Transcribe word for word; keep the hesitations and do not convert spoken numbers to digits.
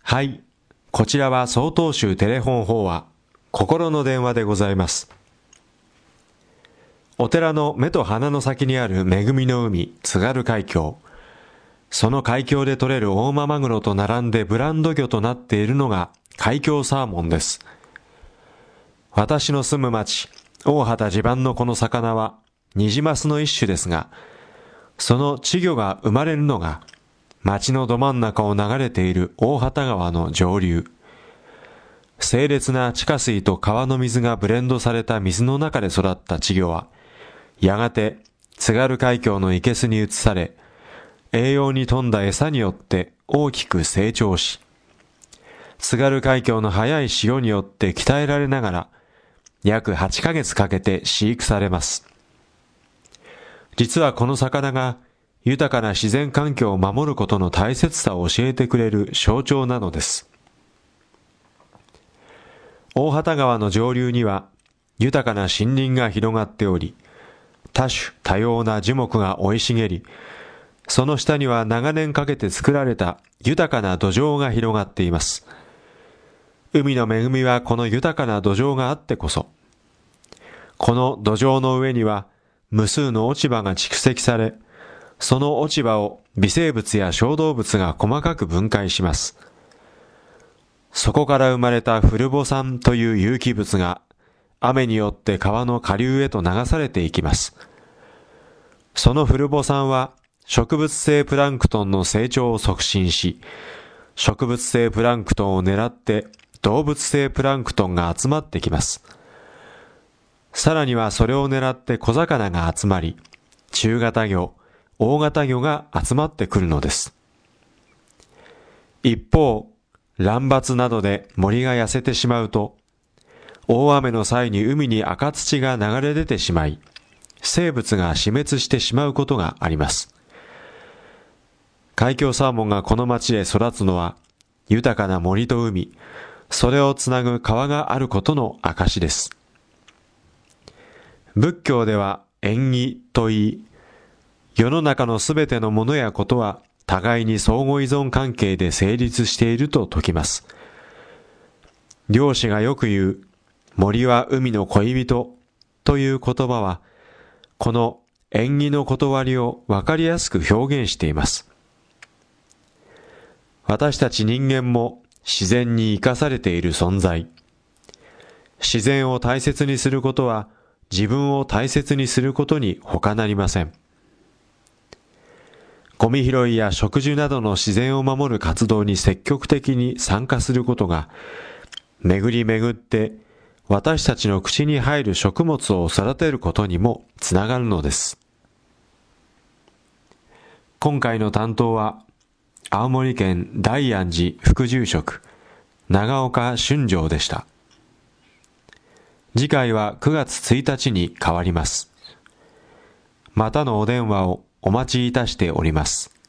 はい、こちらは曹洞宗テレフォン法話、心の電話でございます。お寺の目と鼻の先にある恵みの海、津軽海峡。その海峡で取れる大間マグロと並んでブランド魚となっているのが海峡サーモンです。私の住む町、大畑地盤のこの魚はニジマスの一種ですが、その稚魚が生まれるのが町のど真ん中を流れている大畑川の上流。清冽な地下水と川の水がブレンドされた水の中で育った稚魚は、やがて津軽海峡の生けすに移され、栄養に富んだ餌によって大きく成長し、津軽海峡の速い潮によって鍛えられながら、約はちかげつかけて飼育されます。実はこの魚が豊かな自然環境を守ることの大切さを教えてくれる象徴なのです。大畑川の上流には豊かな森林が広がっており、多種多様な樹木が生い茂り、その下には長年かけて作られた豊かな土壌が広がっています。海の恵みはこの豊かな土壌があってこそ。この土壌の上には無数の落ち葉が蓄積され、その落ち葉を微生物や小動物が細かく分解します。そこから生まれた古母酸という有機物が雨によって川の下流へと流されていきます。その古母酸は植物性プランクトンの成長を促進し、植物性プランクトンを狙って動物性プランクトンが集まってきます。さらにはそれを狙って小魚が集まり、中型魚、大型魚が集まってくるのです。一方、乱伐などで森が痩せてしまうと、大雨の際に海に赤土が流れ出てしまい、生物が死滅してしまうことがあります。海峡サーモンがこの町へ育つのは、豊かな森と海、それをつなぐ川があることの証です。仏説では縁起と言い、世の中のすべてのものやことは互いに相互依存関係で成立していると説きます。漁師がよく言う、森は海の恋人という言葉は、この縁起の断りをわかりやすく表現しています。私たち人間も自然に生かされている存在。自然を大切にすることは、自分を大切にすることに他なりません。ゴミ拾いや植樹などの自然を守る活動に積極的に参加することが、巡り巡って私たちの口に入る食物を育てることにもつながるのです。今回の担当は、青森県大安寺副住職、長岡俊丈でした。次回はくがつついたちに変わります。またのお電話をお待ちいたしております。